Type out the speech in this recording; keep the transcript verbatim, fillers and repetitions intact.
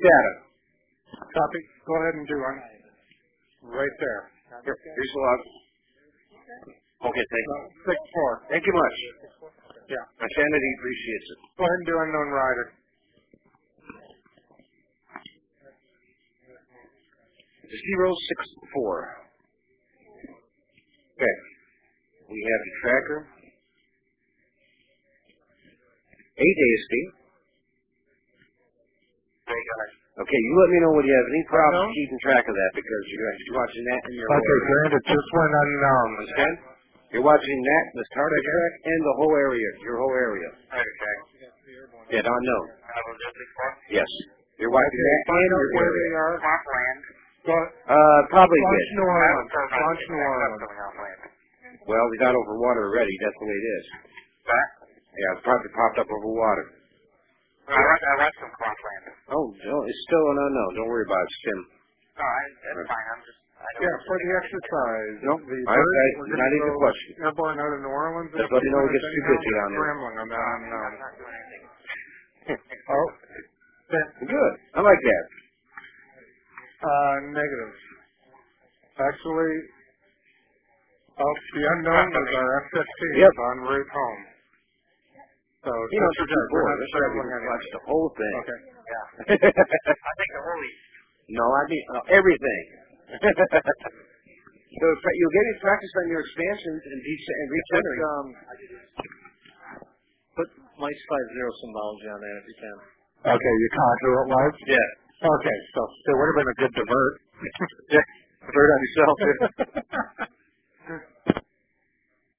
data. Copy. Go ahead and do one. Right there. Here, here's the log. Okay, thank you. Six four. Thank you much. Yeah. My sanity appreciates it. Go ahead and do unknown rider. Zero six four. Okay. We have the tracker. Eight A S D. Okay, you let me know when you have any problems Unknown? keeping track of that because you're actually watching that in your Okay, whole area. Grant, it just went unknown. Understand? You're watching that, the target track, and the whole area, your whole area. Target track. Yeah, unknown. Yes. You're Okay, watching that find and out your where area. they are. Swampland. Go, Uh, probably launch good. New Orleans. Launch New Orleans. Well, we got over water already. That's the way it is. That? Yeah, it's probably popped up over water. I read, I read some Swampland. Oh, no, it's still an unknown. Don't worry about it, Tim. No, I, that's fine. I'm just... I don't Yeah, for the exercise. No, the I, bird, I, we're not gonna even go a question. Airborne out of New Orleans. Just let me know it gets too busy down there. Scrambling on that unknown. I'm not doing anything. Oh, Good. I like that. uh, negative. Actually, oh, the unknown was our F fifteen Yep. en route home. So, You know, it's disregard. too We're bored. not That's why we scrambling anyway. watch the whole thing. Okay. Yeah. I think the whole East. No, I mean uh, everything. So pra- you'll get your practice on your expansions and, de- and recentering. Um, put minus five zero symbology on that if you can. Okay, you conjure it was? Yeah. Okay, so it would have been a good divert. Yeah. Divert on yourself.